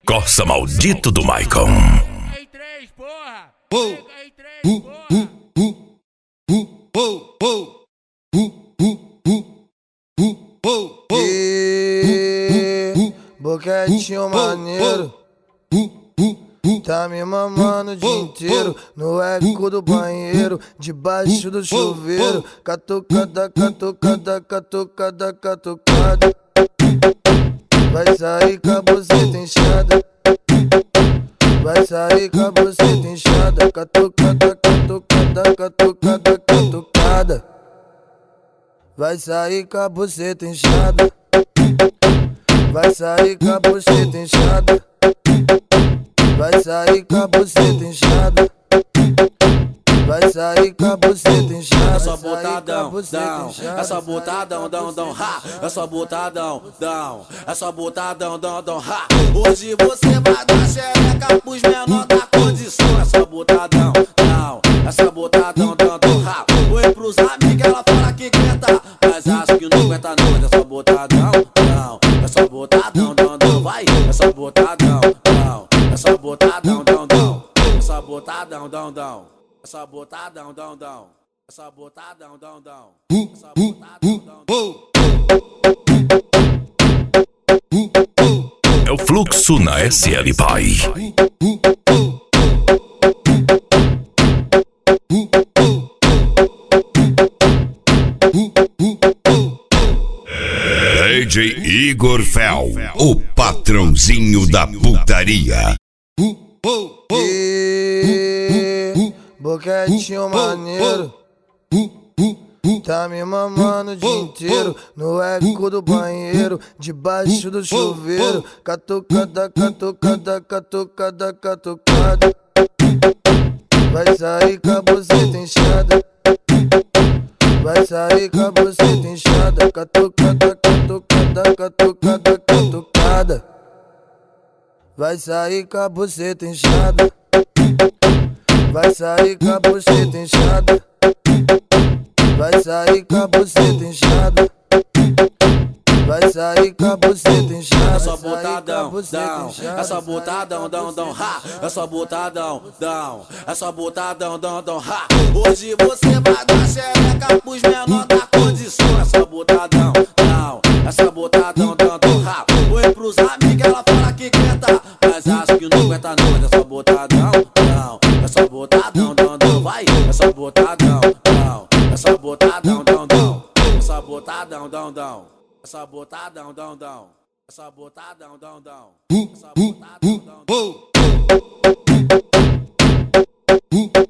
Corsa maldito do Maicon. Em três, porra! Em três, porra! Boquetinho maneiro, tá me mamando o dia inteiro no eco do banheiro, debaixo do chuveiro. Catucada, catucada, catucada, catucada. Vai sair com a buceta inchada, vai sair com a buceta inchada. Catucada, catucada, catucada, catucada. Vai sair com a buceta inchada, vai sair com a buceta inchada, vai sair com a buceta inchada, vai sair com a buceta inchada. É só botadão, dão, é só botadão, dão, dão, ha. É só botadão, dão, é só botadão, dão, dão, ha. Hoje você vai dar xereca pros menor da condição. É só botadão, dão, é só botadão, dão, dão, ha. Oi pros amigos, ela fala que aguenta, mas acho que não aguenta não. Mas é só botadão, dão, é só botadão, dão, dão, vai. É só botadão, dão, é só botadão, dão, dão. É só botadão, dão, dão. É só botadão, dão, dão. É só botadão, dão, dão. É só botadão, dão, dão. É o fluxo na SL Pai. DJ Igor Fel, o patrãozinho da putaria. Boquetinho maneiro, tá me mamando o dia inteiro no eco do banheiro, debaixo do chuveiro. Catucada, catucada, catucada, catucada. Vai sair com a buceta inchada, vai sair com a buceta inchada. Catucada, catucada, catucada, catucada. Vai sair com a buceta inchada, vai sair com a buceta inchada, vai sair com a buceta inchada, vai sair com a buceta inchada. É só botadão, dão, é só botadão, dão, dão, ha. É só botadão, dão, é só botadão, dão, dão, ha. Hoje você vai dar xereca pros menor da condição. É só botadão, dão, é só botadão, dão, dão, ha. Oi pros amigos, ela fala que aguenta, mas acho que não aguenta não. Mas é só botadão, dão, é só botadão, dão, dão, vai. É só botadão, dão, é só botadão, dão, dão. É só botadão, dão, dão. É só botadão, dão, dão. É só botadão, dão, dão. É só botadão, dão, dão.